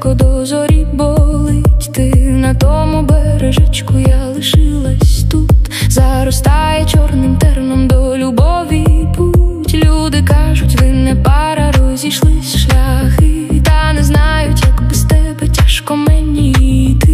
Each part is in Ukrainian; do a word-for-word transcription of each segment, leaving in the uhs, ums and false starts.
далеко до зорі болить. Ти на тому бережечку, я лишилась тут. Заростає чорним терном до любові путь. Люди кажуть, ви не пара, розійшлись шляхи, та не знають, як без тебе тяжко мені йти.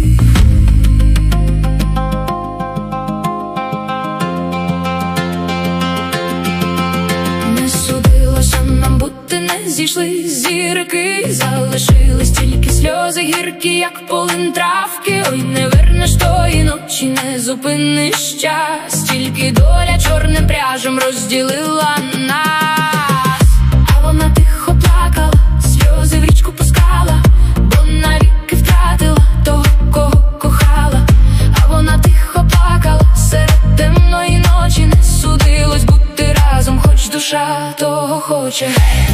Не судилося нам бути, не зійшлись зірки, залишились тільки сльози гіркі, як полин травки. Ой, не вернеш тої ночі, не зупиниш час, тільки доля чорним пряжем розділила нас. А вона тихо плакала, сльози в річку пускала, бо навіки втратила того, кого кохала. А вона тихо плакала серед темної ночі, не судилось бути разом, хоч душа того хоче.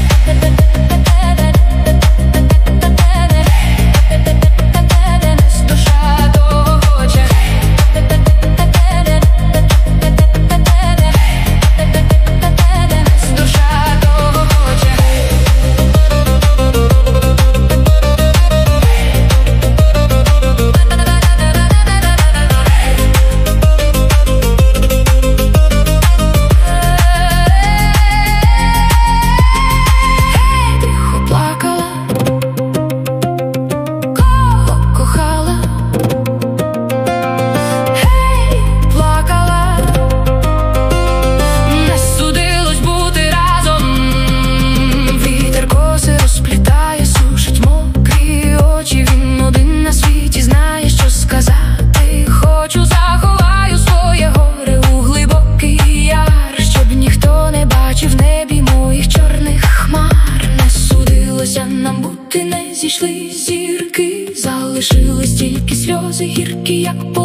Нам бути, не зійшли зірки, залишились тільки сльози гіркі, як по